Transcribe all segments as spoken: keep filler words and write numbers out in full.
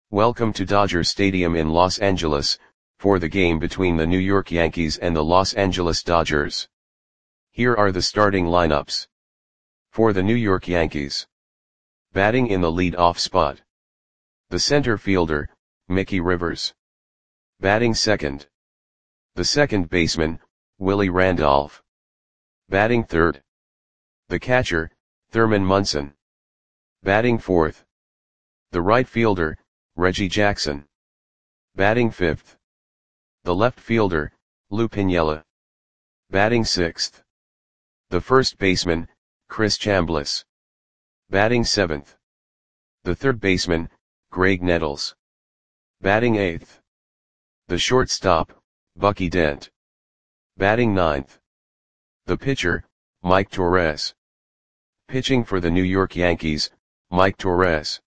Welcome to Dodger Stadium in Los Angeles, for the game between the New York Yankees and the Los Angeles Dodgers. Here are the starting lineups. For the New York Yankees. Batting in the lead-off spot. The center fielder, Mickey Rivers. Batting second. The second baseman, Willie Randolph. Batting third. The catcher, Thurman Munson. Batting fourth. The right fielder, Reggie Jackson. Batting fifth. The left fielder, Lou Piniella. Batting sixth. The first baseman, Chris Chambliss. Batting seventh. The third baseman, Graig Nettles. Batting eighth. The shortstop, Bucky Dent. Batting ninth. The pitcher, Mike Torres. Pitching for the New York Yankees, Mike Torres.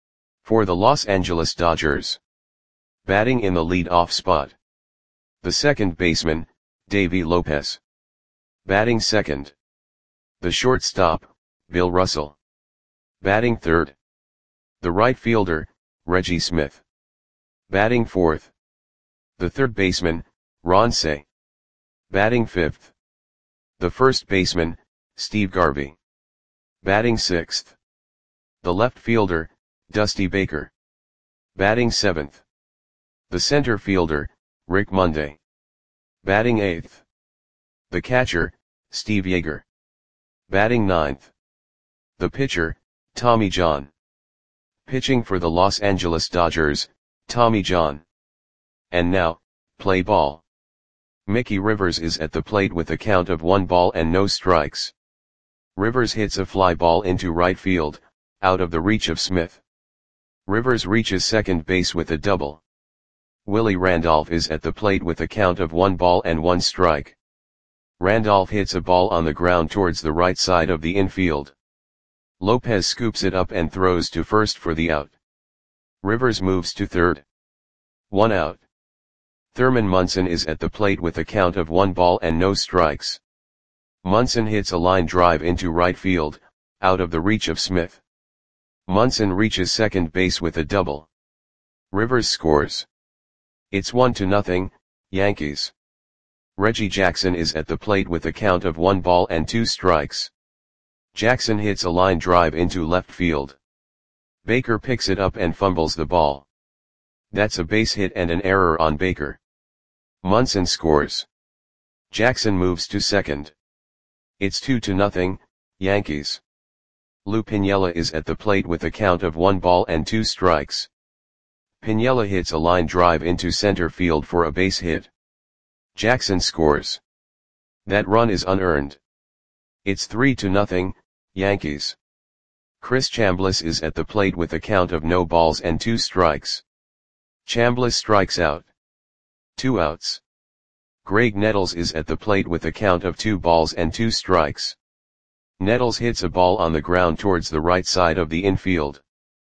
For the Los Angeles Dodgers. Batting in the lead-off spot. The second baseman, Davey Lopez. Batting second. The shortstop, Bill Russell. Batting third. The right fielder, Reggie Smith. Batting fourth. The third baseman, Ron Cey. Batting fifth. The first baseman, Steve Garvey. Batting sixth. The left fielder, Dusty Baker. Batting seventh. The center fielder, Rick Monday. Batting eighth. The catcher, Steve Yeager. Batting ninth. The pitcher, Tommy John. Pitching for the Los Angeles Dodgers, Tommy John. And now, play ball. Mickey Rivers is at the plate with a count of one ball and no strikes. Rivers hits a fly ball into right field, out of the reach of Smith. Rivers reaches second base with a double. Willie Randolph is at the plate with a count of one ball and one strike. Randolph hits a ball on the ground towards the right side of the infield. Lopez scoops it up and throws to first for the out. Rivers moves to third. One out. Thurman Munson is at the plate with a count of one ball and no strikes. Munson hits a line drive into right field, out of the reach of Smith. Munson reaches second base with a double. Rivers scores. It's one to nothing, Yankees. Reggie Jackson is at the plate with a count of one ball and two strikes. Jackson hits a line drive into left field. Baker picks it up and fumbles the ball. That's a base hit and an error on Baker. Munson scores. Jackson moves to second. It's two to nothing, Yankees. Lou Piniella is at the plate with a count of one ball and two strikes. Piniella hits a line drive into center field for a base hit. Jackson scores. That run is unearned. It's three to nothing, Yankees. Chris Chambliss is at the plate with a count of no balls and two strikes. Chambliss strikes out. Two outs. Graig Nettles is at the plate with a count of two balls and two strikes. Nettles hits a ball on the ground towards the right side of the infield.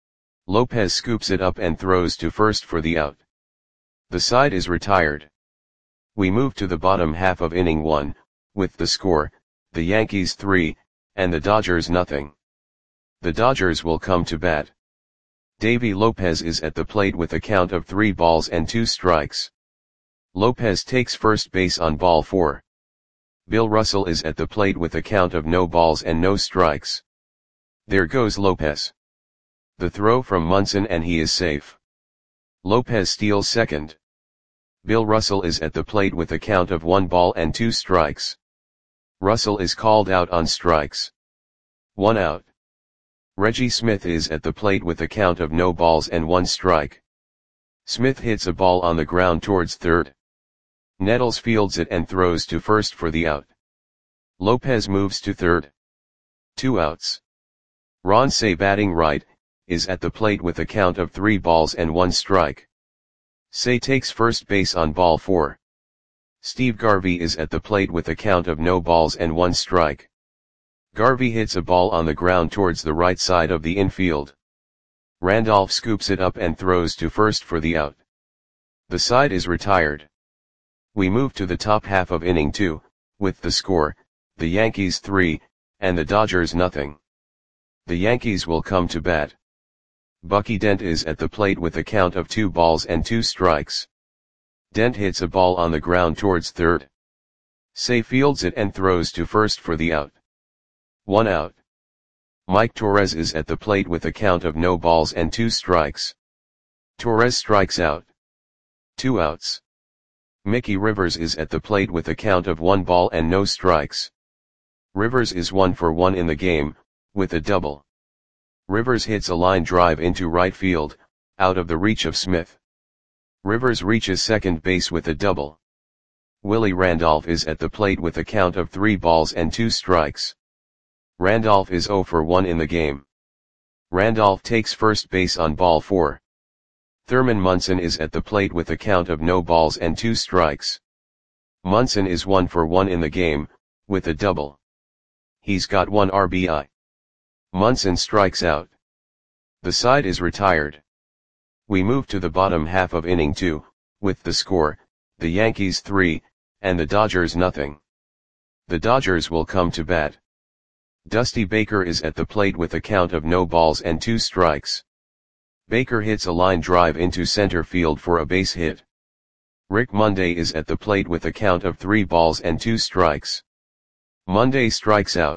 Lopez scoops it up and throws to first for the out. The side is retired. We move to the bottom half of inning one, with the score, the Yankees three, and the Dodgers nothing. The Dodgers will come to bat. Davey Lopez is at the plate with a count of three balls and two strikes. Lopez takes first base on ball four. Bill Russell is at the plate with a count of no balls and no strikes. There goes Lopez. The throw from Munson and he is safe. Lopez steals second. Bill Russell is at the plate with a count of one ball and two strikes. Russell is called out on strikes. One out. Reggie Smith is at the plate with a count of no balls and one strike. Smith hits a ball on the ground towards third. Nettles fields it and throws to first for the out. Lopez moves to third. Two outs. Ron Cey, batting right, is at the plate with a count of three balls and one strike. Cey takes first base on ball four. Steve Garvey is at the plate with a count of no balls and one strike. Garvey hits a ball on the ground towards the right side of the infield. Randolph scoops it up and throws to first for the out. The side is retired. We move to the top half of inning two, with the score, the Yankees three, and the Dodgers nothing. The Yankees will come to bat. Bucky Dent is at the plate with a count of two balls and two strikes. Dent hits a ball on the ground towards third. Say fields it and throws to first for the out. One out. Mike Torres is at the plate with a count of no balls and two strikes. Torres strikes out. Two outs. Mickey Rivers is at the plate with a count of one ball and no strikes. Rivers is one for one in the game, with a double. Rivers hits a line drive into right field, out of the reach of Smith. Rivers reaches second base with a double. Willie Randolph is at the plate with a count of three balls and two strikes. Randolph is zero for one in the game. Randolph takes first base on ball four. Thurman Munson is at the plate with a count of no balls and two strikes. Munson is one for one in the game, with a double. He's got one R B I. Munson strikes out. The side is retired. We move to the bottom half of inning two, with the score, the Yankees three, and the Dodgers nothing. The Dodgers will come to bat. Dusty Baker is at the plate with a count of no balls and two strikes. Baker hits a line drive into center field for a base hit. Rick Monday is at the plate with a count of three balls and two strikes. Monday strikes out.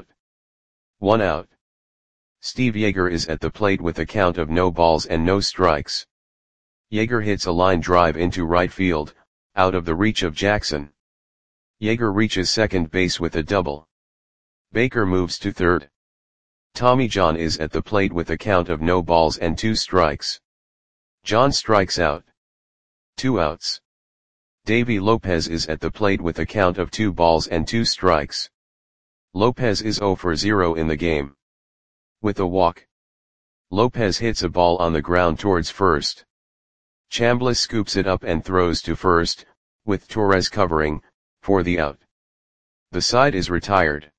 One out. Steve Yeager is at the plate with a count of no balls and no strikes. Yeager hits a line drive into right field, out of the reach of Jackson. Yeager reaches second base with a double. Baker moves to third. Tommy John is at the plate with a count of no balls and two strikes. John strikes out. Two outs. Davy Lopez is at the plate with a count of two balls and two strikes. Lopez is zero for zero in the game. With a walk. Lopez hits a ball on the ground towards first. Chambliss scoops it up and throws to first, with Torres covering, for the out. The side is retired.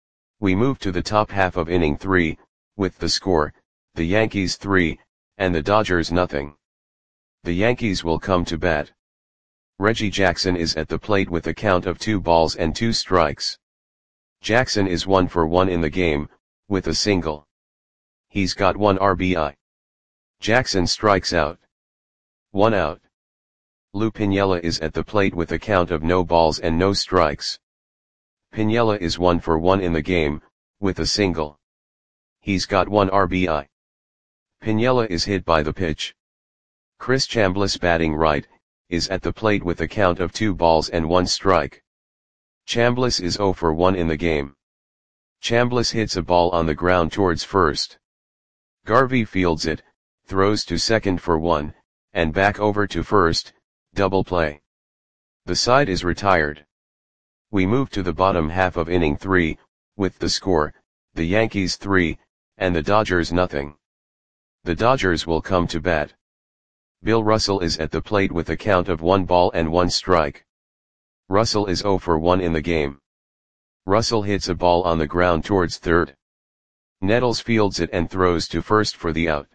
We move to the top half of inning three, with the score, the Yankees three, and the Dodgers nothing. The Yankees will come to bat. Reggie Jackson is at the plate with a count of two balls and two strikes. Jackson is one for one in the game, with a single. He's got one R B I. Jackson strikes out. One out. Lou Piniella is at the plate with a count of no balls and no strikes. Piniella is one for one in the game, with a single. He's got one R B I. Piniella is hit by the pitch. Chris Chambliss, batting right, is at the plate with a count of two balls and one strike. Chambliss is zero for one in the game. Chambliss hits a ball on the ground towards first. Garvey fields it, throws to second for one, and back over to first, double play. The side is retired. We move to the bottom half of inning three, with the score, the Yankees three, and the Dodgers nothing. The Dodgers will come to bat. Bill Russell is at the plate with a count of one ball and one strike. Russell is zero for one in the game. Russell hits a ball on the ground towards third. Nettles fields it and throws to first for the out.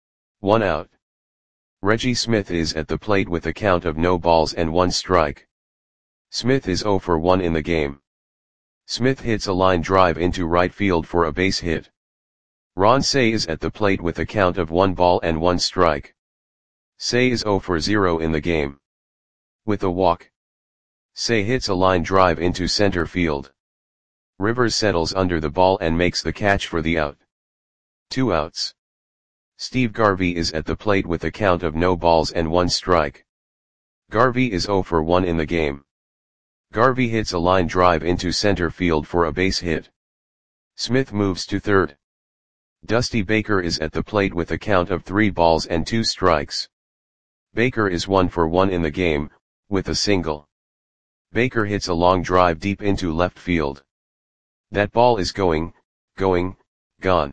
One out. Reggie Smith is at the plate with a count of no balls and one strike. Smith is zero for one in the game. Smith hits a line drive into right field for a base hit. Ron Cey is at the plate with a count of one ball and one strike. Cey is zero for zero in the game. With a walk. Cey hits a line drive into center field. Rivers settles under the ball and makes the catch for the out. Two outs. Steve Garvey is at the plate with a count of no balls and one strike. Garvey is zero for one in the game. Garvey hits a line drive into center field for a base hit. Smith moves to third. Dusty Baker is at the plate with a count of three balls and two strikes. Baker is one for one in the game, with a single. Baker hits a long drive deep into left field. That ball is going, going, gone.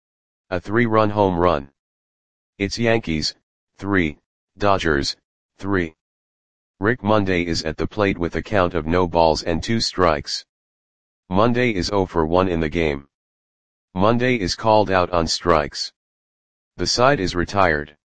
A three-run home run. It's Yankees, three, Dodgers, three. Rick Monday is at the plate with a count of no balls and two strikes. Monday is zero for one in the game. Monday is called out on strikes. The side is retired.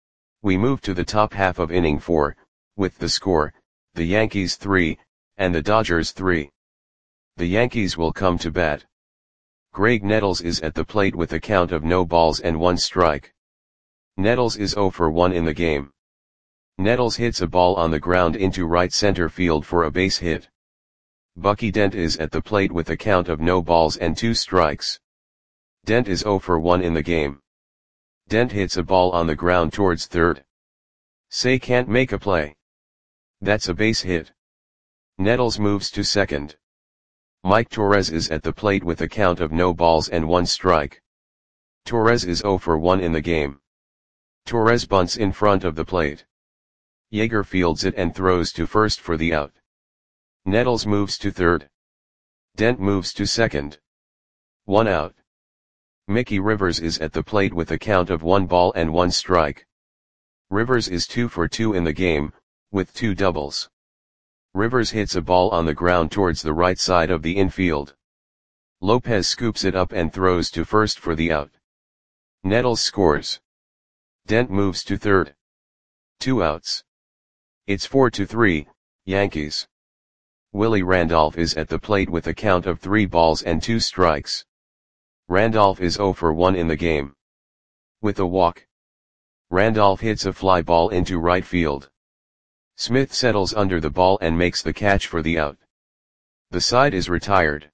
We move to the top half of inning four, with the score, the Yankees three, and the Dodgers three. The Yankees will come to bat. Greg Nettles is at the plate with a count of no balls and one strike. Nettles is zero for one in the game. Nettles hits a ball on the ground into right center field for a base hit. Bucky Dent is at the plate with a count of no balls and two strikes. Dent is zero for one in the game. Dent hits a ball on the ground towards third. Say can't make a play. That's a base hit. Nettles moves to second. Mike Torres is at the plate with a count of no balls and one strike. Torres is zero for one in the game. Torres bunts in front of the plate. Yeager fields it and throws to first for the out. Nettles moves to third. Dent moves to second. One out. Mickey Rivers is at the plate with a count of one ball and one strike. Rivers is two for two in the game, with two doubles. Rivers hits a ball on the ground towards the right side of the infield. Lopez scoops it up and throws to first for the out. Nettles scores. Dent moves to third. Two outs. It's four to three, Yankees. Willie Randolph is at the plate with a count of three balls and two strikes. Randolph is zero for one in the game. With a walk. Randolph hits a fly ball into right field. Smith settles under the ball and makes the catch for the out. The side is retired.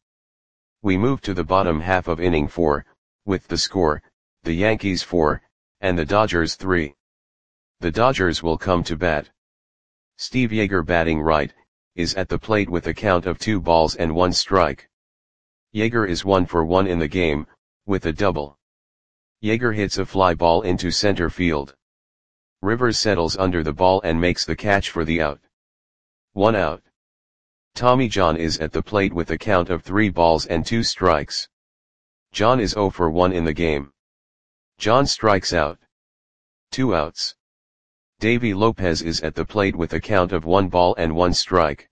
We move to the bottom half of inning four, with the score, the Yankees four, and the Dodgers three. The Dodgers will come to bat. Steve Yeager, batting right, is at the plate with a count of two balls and one strike. Yeager is one for one in the game, with a double. Yeager hits a fly ball into center field. Rivers settles under the ball and makes the catch for the out. One out. Tommy John is at the plate with a count of three balls and two strikes. John is zero for one in the game. John strikes out. Two outs. Davy Lopez is at the plate with a count of one ball and one strike.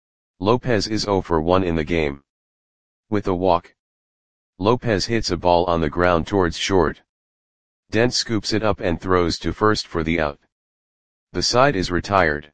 Lopez is zero for one in the game. With a walk. Lopez hits a ball on the ground towards short. Dent scoops it up and throws to first for the out. The side is retired.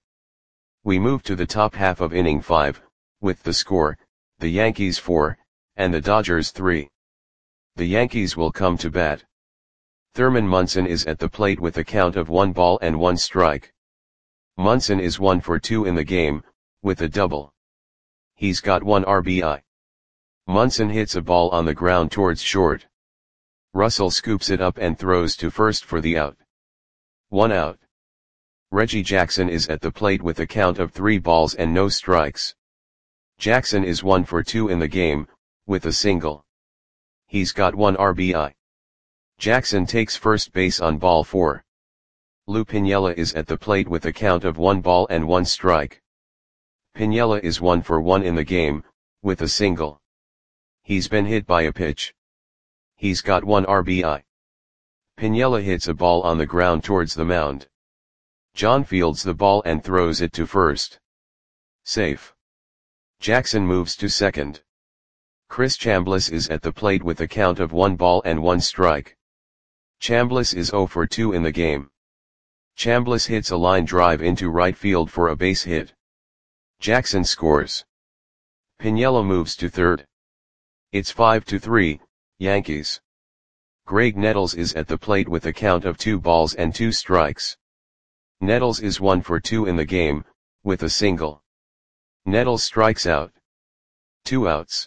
We move to the top half of inning five, with the score, the Yankees four, and the Dodgers three. The Yankees will come to bat. Thurman Munson is at the plate with a count of one ball and one strike. Munson is one for two in the game, with a double. He's got one R B I. Munson hits a ball on the ground towards short. Russell scoops it up and throws to first for the out. One out. Reggie Jackson is at the plate with a count of three balls and no strikes. Jackson is one for two in the game, with a single. He's got one R B I. Jackson takes first base on ball four. Lou Piniella is at the plate with a count of one ball and one strike. Piniella is one for one in the game, with a single. He's been hit by a pitch. He's got one R B I. Piniella hits a ball on the ground towards the mound. John fields the ball and throws it to first. Safe. Jackson moves to second. Chris Chambliss is at the plate with a count of one ball and one strike. Chambliss is zero for two in the game. Chambliss hits a line drive into right field for a base hit. Jackson scores. Piniella moves to third. It's five to three, Yankees. Greg Nettles is at the plate with a count of two balls and two strikes. Nettles is one for two in the game, with a single. Nettles strikes out. Two outs.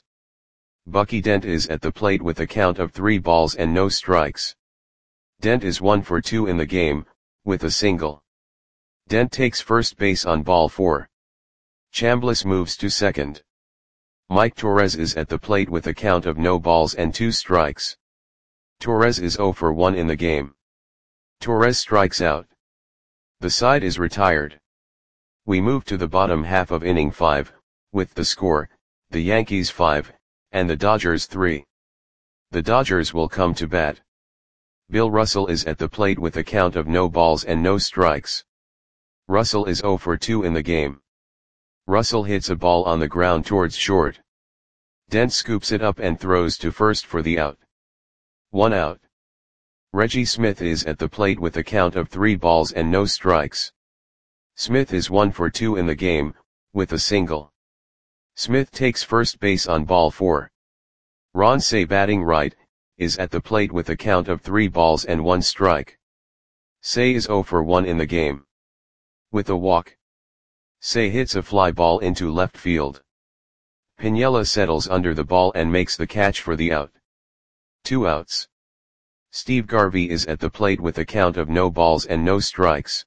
Bucky Dent is at the plate with a count of three balls and no strikes. Dent is one for two in the game, with a single. Dent takes first base on ball four. Chambliss moves to second. Mike Torres is at the plate with a count of no balls and two strikes. Torres is zero for one in the game. Torres strikes out. The side is retired. We move to the bottom half of inning five, with the score, the Yankees five, and the Dodgers three. The Dodgers will come to bat. Bill Russell is at the plate with a count of no balls and no strikes. Russell is zero for two in the game. Russell hits a ball on the ground towards short. Dent scoops it up and throws to first for the out. One out. Reggie Smith is at the plate with a count of three balls and no strikes. Smith is one for two in the game, with a single. Smith takes first base on ball four. Ron Cey, batting right, is at the plate with a count of three balls and one strike. Cey is zero for one in the game. With a walk, Cey hits a fly ball into left field. Piniella settles under the ball and makes the catch for the out. Two outs. Steve Garvey is at the plate with a count of no balls and no strikes.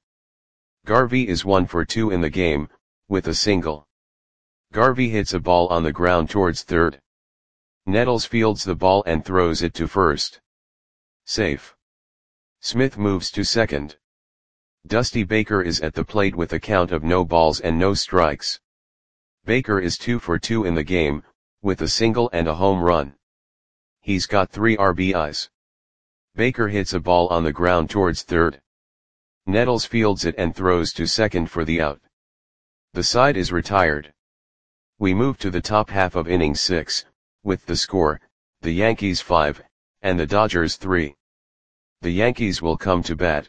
Garvey is one for two in the game, with a single. Garvey hits a ball on the ground towards third. Nettles fields the ball and throws it to first. Safe. Smith moves to second. Dusty Baker is at the plate with a count of no balls and no strikes. Baker is two for two in the game, with a single and a home run. He's got three R B Is. Baker hits a ball on the ground towards third. Nettles fields it and throws to second for the out. The side is retired. We move to the top half of inning six, with the score, the Yankees five, and the Dodgers three. The Yankees will come to bat.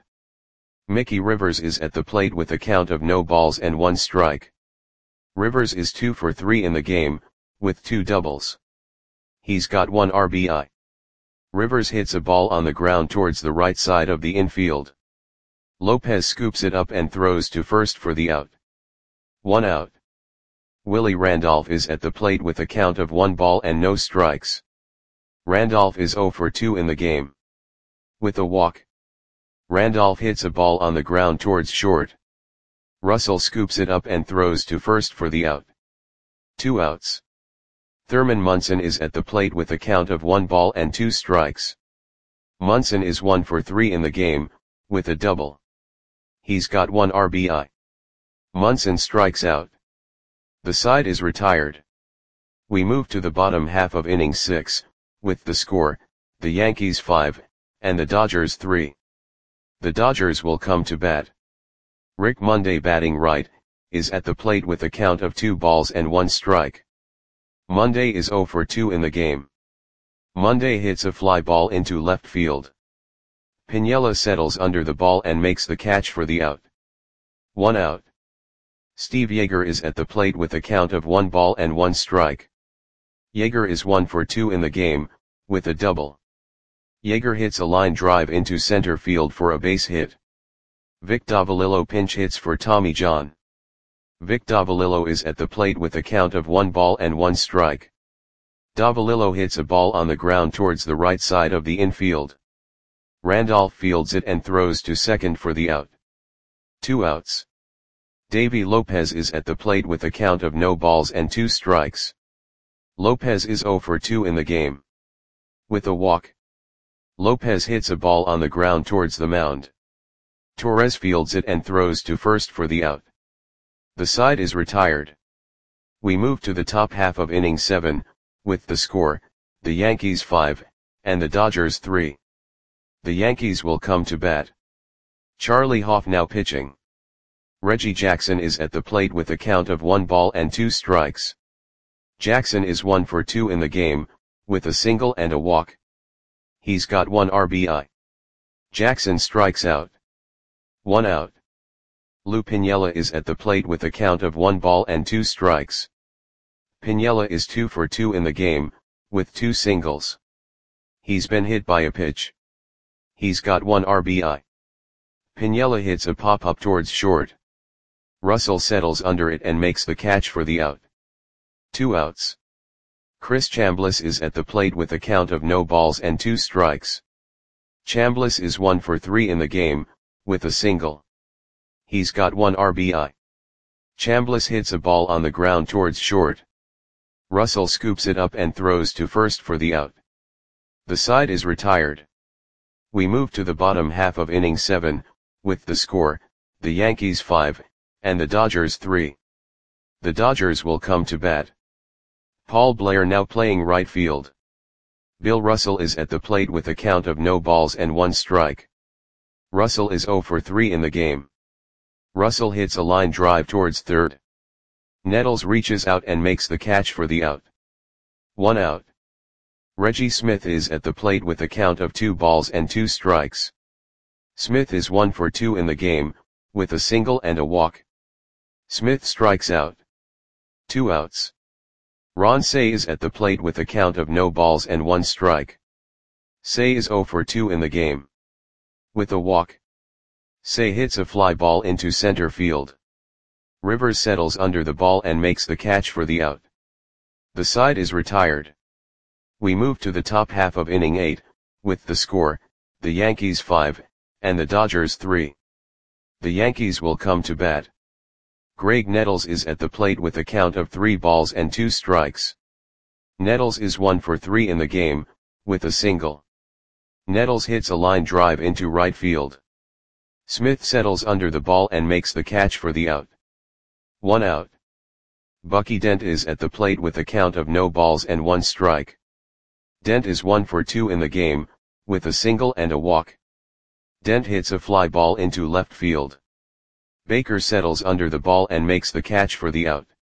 Mickey Rivers is at the plate with a count of no balls and one strike. Rivers is two for three in the game, with two doubles. He's got one R B I. Rivers hits a ball on the ground towards the right side of the infield. Lopez scoops it up and throws to first for the out. One out. Willie Randolph is at the plate with a count of one ball and no strikes. Randolph is zero for two in the game. With a walk, Randolph hits a ball on the ground towards short. Russell scoops it up and throws to first for the out. Two outs. Thurman Munson is at the plate with a count of one ball and two strikes. Munson is one for three in the game, with a double. He's got one R B I. Munson strikes out. The side is retired. We move to the bottom half of inning six, with the score, the Yankees five, and the Dodgers three. The Dodgers will come to bat. Rick Monday, batting right, is at the plate with a count of two balls and one strike. Monday is zero for two in the game. Monday hits a fly ball into left field. Piniella settles under the ball and makes the catch for the out. One out. Steve Yeager is at the plate with a count of one ball and one strike. Yeager is one for two in the game, with a double. Yeager hits a line drive into center field for a base hit. Vic Davalillo pinch hits for Tommy John. Vic Davalillo is at the plate with a count of one ball and one strike. Davalillo hits a ball on the ground towards the right side of the infield. Randolph fields it and throws to second for the out. Two outs. Davy Lopez is at the plate with a count of no balls and two strikes. Lopez is zero for two in the game. With a walk, Lopez hits a ball on the ground towards the mound. Torres fields it and throws to first for the out. The side is retired. We move to the top half of inning seven, with the score, the Yankees five, and the Dodgers three. The Yankees will come to bat. Charlie Hoff now pitching. Reggie Jackson is at the plate with a count of one ball and two strikes. Jackson is one for two in the game, with a single and a walk. He's got one R B I. Jackson strikes out. One out. Lou Piniella is at the plate with a count of one ball and two strikes. Piniella is two for two in the game, with two singles. He's been hit by a pitch. He's got one R B I. Piniella hits a pop-up towards short. Russell settles under it and makes the catch for the out. Two outs. Chris Chambliss is at the plate with a count of no balls and two strikes. Chambliss is one for three in the game, with a single. He's got one R B I. Chambliss hits a ball on the ground towards short. Russell scoops it up and throws to first for the out. The side is retired. We move to the bottom half of inning seven, with the score, the Yankees five, and the Dodgers three. The Dodgers will come to bat. Paul Blair now playing right field. Bill Russell is at the plate with a count of no balls and one strike. Russell is zero for three in the game. Russell hits a line drive towards third. Nettles reaches out and makes the catch for the out. One out. Reggie Smith is at the plate with a count of two balls and two strikes. Smith is one for two in the game, with a single and a walk. Smith strikes out. Two outs. Ron Cey is at the plate with a count of no balls and one strike. Cey is zero for two in the game. With a walk, Say hits a fly ball into center field. Rivers settles under the ball and makes the catch for the out. The side is retired. We move to the top half of inning eight, with the score, the Yankees five, and the Dodgers three. The Yankees will come to bat. Graig Nettles is at the plate with a count of three balls and two strikes. Nettles is one for three in the game, with a single. Nettles hits a line drive into right field. Smith settles under the ball and makes the catch for the out. One out. Bucky Dent is at the plate with a count of no balls and one strike. Dent is one for two in the game, with a single and a walk. Dent hits a fly ball into left field. Baker settles under the ball and makes the catch for the out.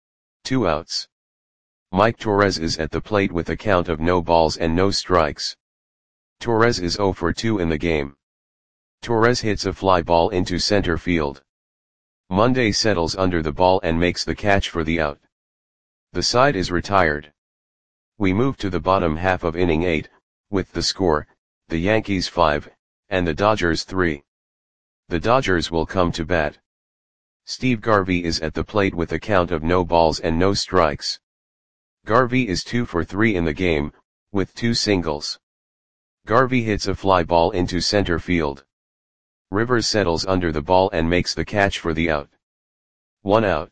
Two outs. Mike Torres is at the plate with a count of no balls and no strikes. Torres is zero for two in the game. Torres hits a fly ball into center field. Monday settles under the ball and makes the catch for the out. The side is retired. We move to the bottom half of inning eight, with the score, the Yankees five, and the Dodgers three. The Dodgers will come to bat. Steve Garvey is at the plate with a count of no balls and no strikes. Garvey is two for three in the game, with two singles. Garvey hits a fly ball into center field. Rivers settles under the ball and makes the catch for the out. One out.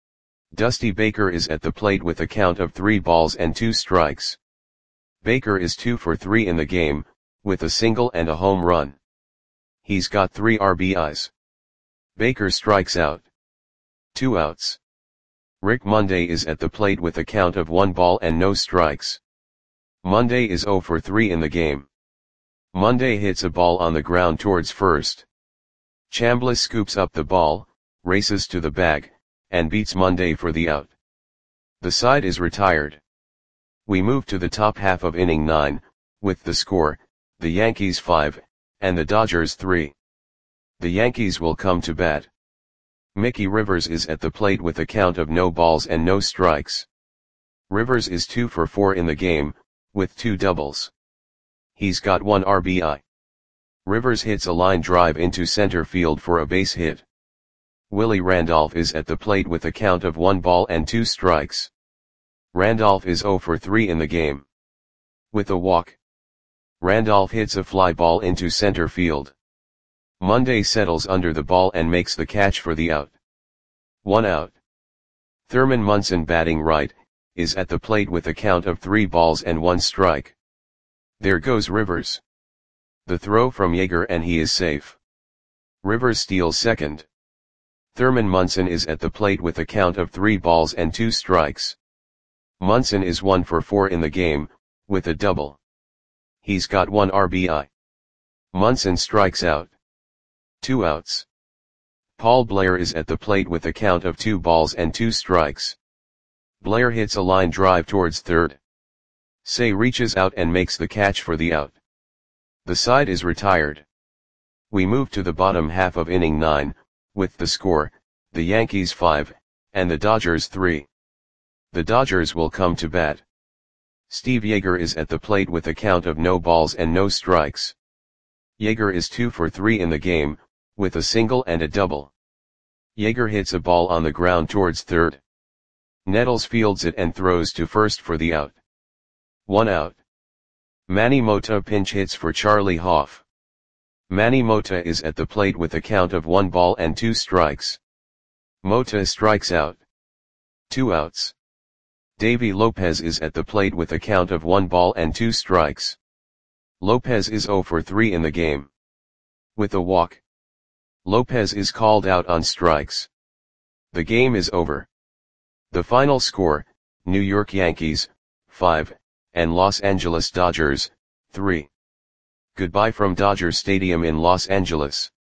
Dusty Baker is at the plate with a count of three balls and two strikes. Baker is two for three in the game, with a single and a home run. He's got three R B Is. Baker strikes out. Two outs. Rick Monday is at the plate with a count of one ball and no strikes. Monday is zero for three in the game. Monday hits a ball on the ground towards first. Chambliss scoops up the ball, races to the bag, and beats Monday for the out. The side is retired. We move to the top half of inning nine, with the score, the Yankees five, and the Dodgers three. The Yankees will come to bat. Mickey Rivers is at the plate with a count of no balls and no strikes. Rivers is two for four in the game, with two doubles. He's got one R B I. Rivers hits a line drive into center field for a base hit. Willie Randolph is at the plate with a count of one ball and two strikes. Randolph is zero for three in the game. With a walk. Randolph hits a fly ball into center field. Monday settles under the ball and makes the catch for the out. One out. Thurman Munson, batting right, is at the plate with a count of three balls and one strike. There goes Rivers. The throw from Yeager and he is safe. Rivers steals second. Thurman Munson is at the plate with a count of three balls and two strikes. Munson is one for four in the game, with a double. He's got one R B I. Munson strikes out. Two outs. Paul Blair is at the plate with a count of two balls and two strikes. Blair hits a line drive towards third. Say reaches out and makes the catch for the out. The side is retired. We move to the bottom half of inning nine, with the score, the Yankees five, and the Dodgers three. The Dodgers will come to bat. Steve Yeager is at the plate with a count of no balls and no strikes. Yeager is two for three in the game, with a single and a double. Yeager hits a ball on the ground towards third. Nettles fields it and throws to first for the out. One out. Manny Mota pinch hits for Charlie Hoff. Manny Mota is at the plate with a count of one ball and two strikes. Mota strikes out. Two outs. Davy Lopez is at the plate with a count of one ball and two strikes. Lopez is zero for three in the game. With a walk. Lopez is called out on strikes. The game is over. The final score, New York Yankees, five, and Los Angeles Dodgers, three. Goodbye from Dodger Stadium in Los Angeles.